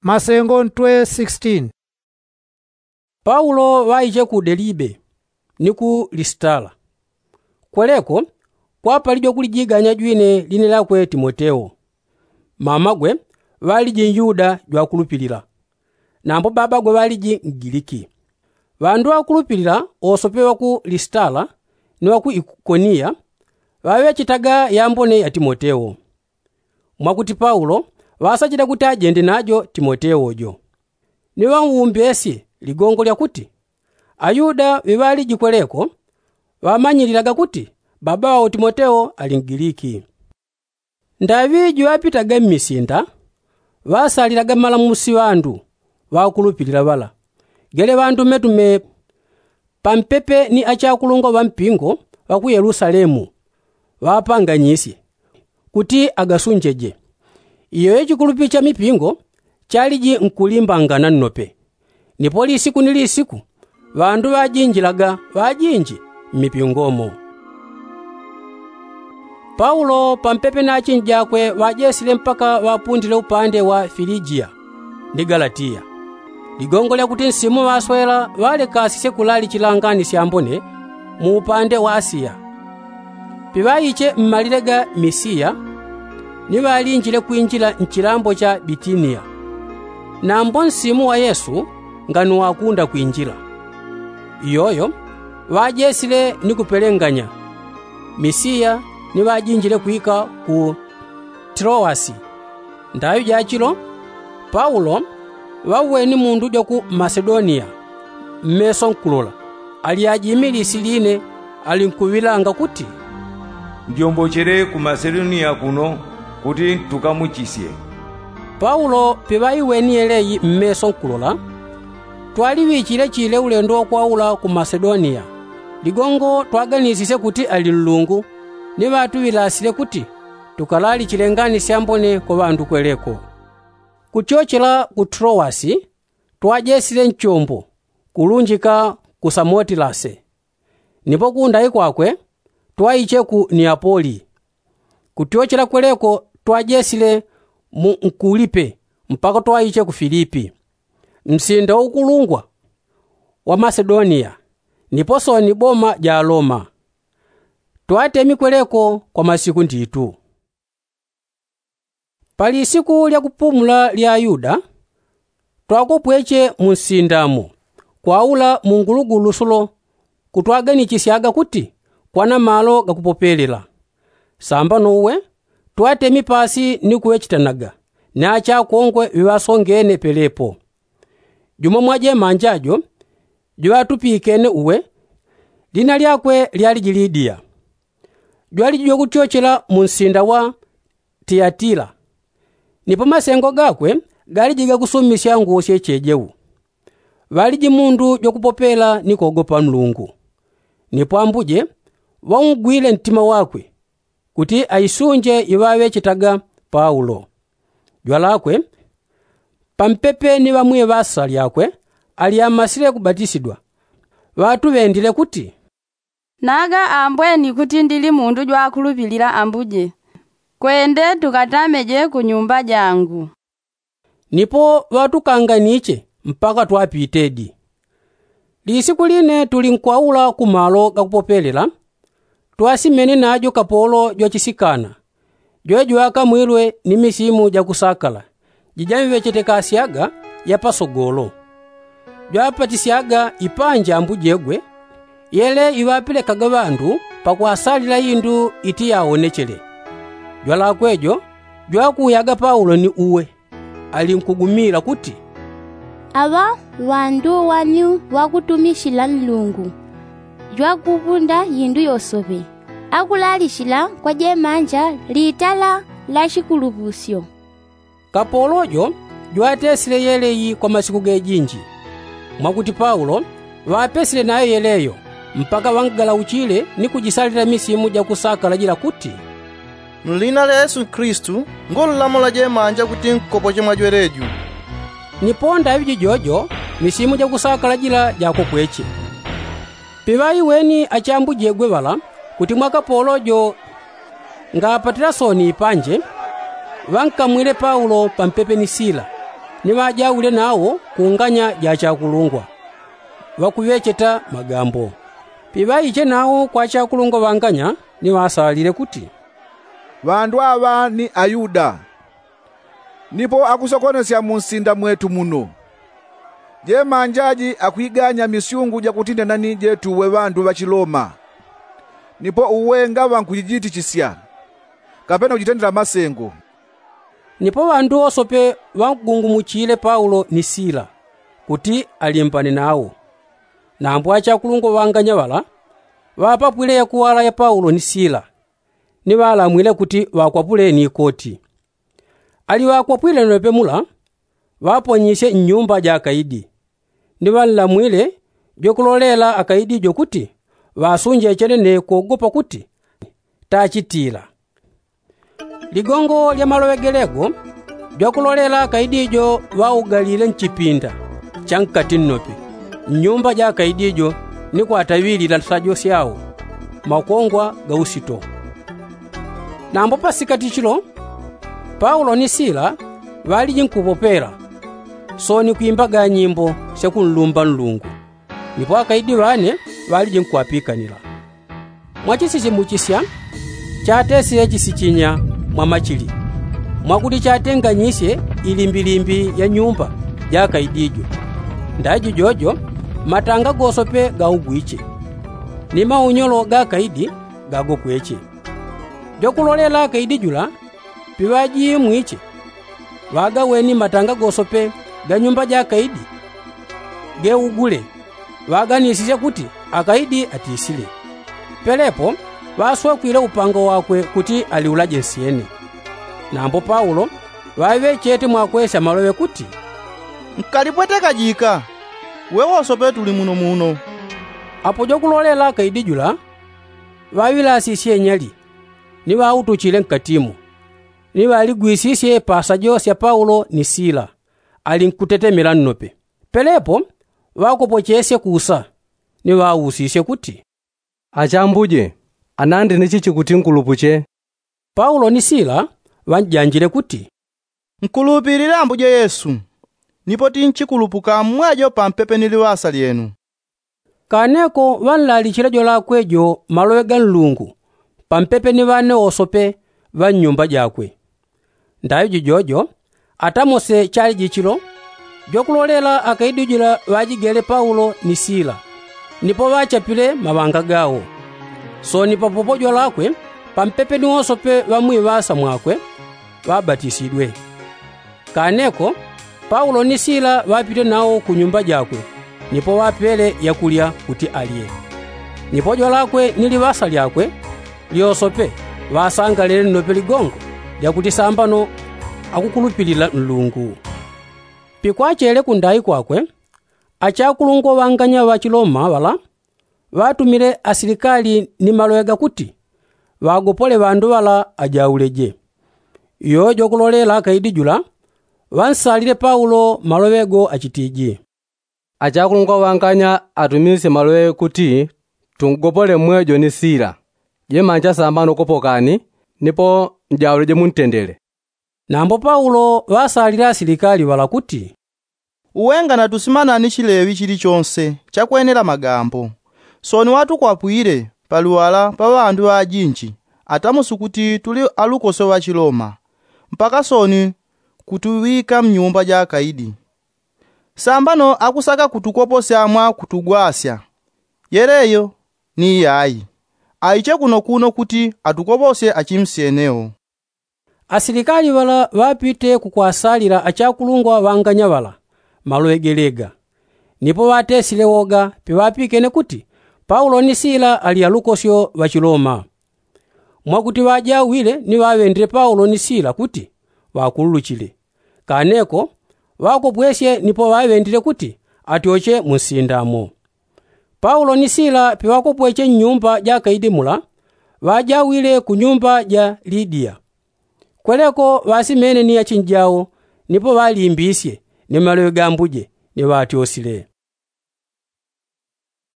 Masengo 16. Paulo waije ku Delibe ni ku Listala. Kweleko kwapalidwa kulijiganya jwine line lakwe Timoteo. Mamagwe waliji Yuda jwakulupilira. Nambo babagwe waliji Mgiriki. Vandu akulupilira osopewa ku Listala ni waku Ikonia wawe chitaga yambone ya Timoteo. Mwakuti Paulo wasachita kuti ajende najo Timoteo ojo. Ni wamwumbesi ligongo lya kuti Ayuda wibali jikweleko wamanyiliraga kuti baba wa Timoteo ali Mgiriki. Ndavi wapitaga m'misinda wasaliraga malamusi wandu wakulupilira bala. Gele bandu metume pampepe ni achakulungo bampingo waku Yerusalemu wapanganyisi kuti agasunjeje. Iyo echikulupi cha mipingo chaliji nkulimbangana nnope. Ni polisi kunili siku vandu wajinjilaga wajinji mipingomo. Paulo pampepe na chinjakwe wajesile mpaka wapundile upande wa Filigia ni Galatia. Ligongo lya kuti nsimu waswela wale kasise kulali chilangani siambone mu upande wa Asia. Piwaiche mmalilega Misia ni walinjile kuinjila nchilambo cha Bitinia. Na mbonsimu wa Yesu nganu wakunda kuinjila. Iyoyo wajesile ni kupelenganya. Misia ni wajinjile kuika ku Troasi. Ndayo jachilo Paulo wawe ni mundu joku Macedonia mmesonkulola aliyajimilisi line alinkuvilanga kuti ndiombochere ku Macedonia kuno kuti tukamuchisye. Paulo piwaiwe ni eleyi mmesonkulola twaliwichile chile ulendo okwaula ku Macedonia. Ligongo twaganisise kuti ali mlungu ni watu wilasile kuti tukalali chilengani siambone kwa bandu kweleko. Kuchochela ku Troasi twajesile nchombo kulunjika ku Samotilase. Nipo kundai kwakwe twaiche ku Neapoli. Kuchochela kweleko twajesile mu Nkulipe mpaka twaiche ku Filipi. Msinda ukulungwa wa Macedonia niposo ni boma ja Roma. Twatemi kweleko kwa masiku nditu. Pali siku lya kupumula lya Ayuda twakopweche munsindamo kwaula mungulugulu sulo kutwaganisyaga kuti kwana malo gakupopelela. Samba nowe twatemi pasi ni kuwechitanaga na acha kongwe wiwasongene pelepo. Juma mwaje manjajo jwatupikene uwe lina lyakwe lyali Lidia. Jwali jwa kuchochela munsinda wa Tiatira. Nipo masengo gakwe gali jiga kusumisya ngosye chejewu. Waliji mundu jokupopela ni kogopa Mulungu. Nipo ambuje waungwile ntima wakwe kuti aisunje iwawe chitaga Paulo. Jwalakwe pampepe ni wamwe basa lyakwe aliamasile kubatisidwa. Watu vendile kuti naga ambweni kuti ndili mundu jwakulupilira ambuje. Kwende tukatameje ku nyumba jangu. Nipo watu kanganiche mpaka twapitedi. Lisiku line tuli nkwaula kumalo gakupopelela. Twasimene najo kapolo jochisikana. Jwaka mwilwe ni misimu jakusakala. Jijamiwe chetekasyaga ya pasogolo. Jwapatisyaga ipanja ambujegwe. Yele iwapelekaga bandu pakuasalila yindu iti yaonechele. Jwalakwejo jwakuyaga Paulo ni uwe alinkugumira kuti aba wandu wanyu wakutumishila Mulungu jwakupunda yindu yosobe akulalishila kwa jemanja litala la shikulubusyo. Kapolojo jwatesile yeleyi kwa masiku gejinji. Mwakuti Paulo wapesile nayo yeleyo mpaka wangala uchile ni kujisalira misimu ja kusakala jila kuti mlina la Yesu Kristu ngolulamola jemanja kuti nkopoche mwajwereju. Niponda ibiji jojo misimu ja kusakala jila jako kweche. Piwai weni achambu jegwe bala kuti mwaka polojo ngapatira soni ipanje wankamwile Paulo pampepe ni Sila nibajawule nawo kunganya ja chakulungwa bakubecheta magambo pibayiche nawo kwa chakulungwa banganya nibasalire kuti bandu aba ni Ayuda nipo akusokonezya mu msinda mwetu muno je manjaji akwiganya misyungu ja kutinda nani jetu we bandu bachiloma nipo uwenga bankujijiti chisya kapena kujitendera masengo. Nipo bandu osope bagungumuchile Paulo ni Sila kuti alimpane nawo nambo achakulungwa banganya bala bapapwile yakuwala ya Paulo ni Sila nibalamwile kuti bakwapule ni koti ali bakwapwile nopemula baponyishe nyumba ja akaidi nibalamwile jokulolela akaidi jokuti basunje chenene kuogopa kuti tachitila ligongo lya malowegelego jokulolela akaidi jo baugalile nchipinda chankati nnope nyumba ja akaidi jo ni kwatawilila sajo syao makongwa gausito nambo pasikati chilo Paulo ni Sila bali jinkupopera so ni kuimbaga nyimbo sekunlumba nlungu nipo akaidi bane bali jinkwapikanira mwachisisi muchisya chatesile chisichinya mwamachili mwakuti chatenganyishe ilimbilimbi ya nyumba ja akaidijo ndaji jojo matanga gosope gaugwiche ni maunyolo ga akaidi gagokweche jokulolela akaidijula pibaji mwiche wagaweni matanga gosope ga nyumba ja akaidi geugule waganisisha kuti akaidi atisile pelepo baswakwile upango wakwe kuti aliulaje nsiyene nambo Paulo wabechete mwakwesha malowe kuti nkalipweteka jika wewe osope tuli muno apo jokulolela akaidijula wawilasisye nyali ni bautuchile nkatimu ni baligwisisye pasajo sya Paulo ni Sila ali nkutetemela nnope pelepo bakopochesye kusa ni bausisye kuti achambuje anandi nichichi kuti nkulupuche. Paulo ni Sila wanjanjile kuti nkulupilira ambuje Yesu nipo tinchikulupuka mwajo pampepe niliwasa lyenu kaneko wanlalikila jola kwejo malowe ga nlungu pampepe ni bane osope ba nyumba jakwe ndayo jijojo atamose chali jichilo jokulolela akaidujila wajigele Paulo ni Sila nipo bachapile mabanga gawo so nipo popojo lakwe pampepe ni osope bamwibasa mwakwe babatisidwe kaneko Paulo ni Sila bapite nawo ku nyumba jakwe nipo bapele yakulya kuti aliye nipo jolakwe nilibasa lyakwe lyosope basangalele nnope ligongo lyakuti sambano akukulupilila nlungu pikwachele kundayi kwakwe achakulungwa banganya bachiloma bala batumile asilikali ni maloega kuti bagopole bandu bala ajauleje iyo jokulolela akaidijula wansalile Paulo malowego achitije achakulungwa banganya atumise malowe kuti tungopole mwejo ni Sila je manja sambano kopokani nipo njauleje muntendele nambo Paulo basalira asilikali bala kuti uwenga na tusimana ni chilewi chili chonse chakwenera magambo soni watu kwapwire paluwala pa bandu ajinji atamusu kuti tuli alukoso wa Chiloma mpaka soni kutuwika mnyumba ja akaidi sambano akusaka kutukoposyamwa kutugwasya yereyo ni yayi aiche kuno kuti atukoposye achimsyeneo asilikali bala bapite kukwasalira achakulungwa banganya bala malowegelega nipo batesile woga pibapikene kuti Paulo ni Sila ali alukosyo bachiloma mwakuti bajawile ni babendere Paulo ni Sila kuti bakululuchile kaneko bakopwesye nipo babendere kuti atyoche musindamo Paulo ni Sila pibakopweche nyumba ja akaidimula bajawile ku nyumba ja Lidia kweleko basimene ni achinjao nipo balimbisye ni malowe gambuje ni batyosile